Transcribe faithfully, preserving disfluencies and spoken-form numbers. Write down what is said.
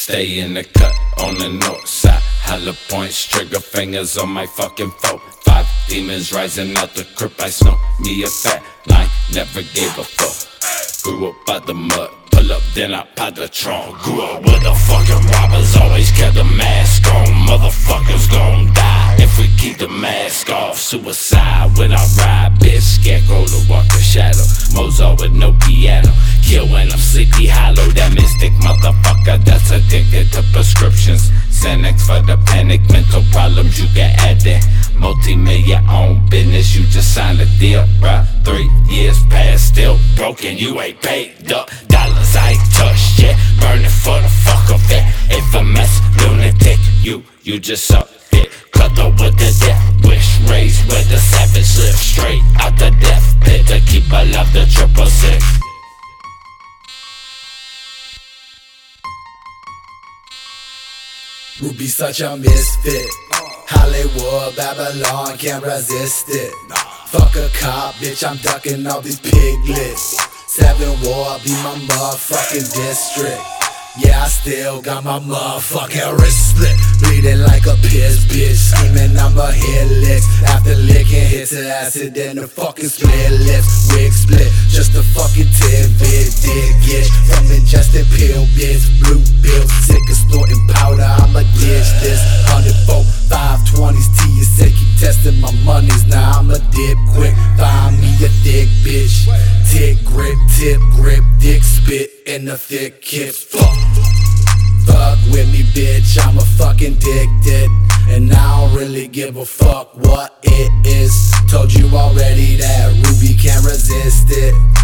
Stay in the cut on the north side. Hella points, trigger fingers on my fucking foe. Five demons rising out the crypt. I smoke me a fat line, never gave a fuck. Grew up by the mud, pull up then I pop the trunk. Grew up with the fucking robbers, always kept the mask on. Motherfuckers gon' die if we keep the mask off. Suicide when I ride, bitch. Scarecrow to walk the shadow. Mozart with no piano. Kill when I'm sleepy hollow. That mystic motherfucker that's addicted to prescriptions. Xanax for the panic, mental problems you can add that. Multi-million own business, you just signed a deal, bruh. Three years past, still broken, you ain't paid up. Dollars I ain't touched yet, burning for the fuck of it. Infamous lunatic, you, you just suck it. Cut up with the death wish, raised with the savage live. Straight out the death pit to keep alive the triple six. Ruby such a misfit. Hollywood, Babylon, can't resist it. Fuck a cop, bitch, I'm ducking all these piglets. Seven War, be my motherfucking district. Yeah, I still got my motherfucking wrist split. Bleeding like a piss, bitch. Screaming I'ma hit licks. After licking, hit to acid, then the fucking split lips. Wig split, just a fucking tidbit. Dig it from ingested pill bits. Blue bill, sick of snorting powder. I'ma ditch this. Hundred-four, five twenties, T S A. Keep testing my monies, now I'ma dip quick. Find me a thick bitch. Tick grip, tip grip, dick spit in the thick hips. Fuck. Fuck with me, bitch, I'm a fucking addicted. And I don't really give a fuck what it is. Told you already that Ruby can't resist it.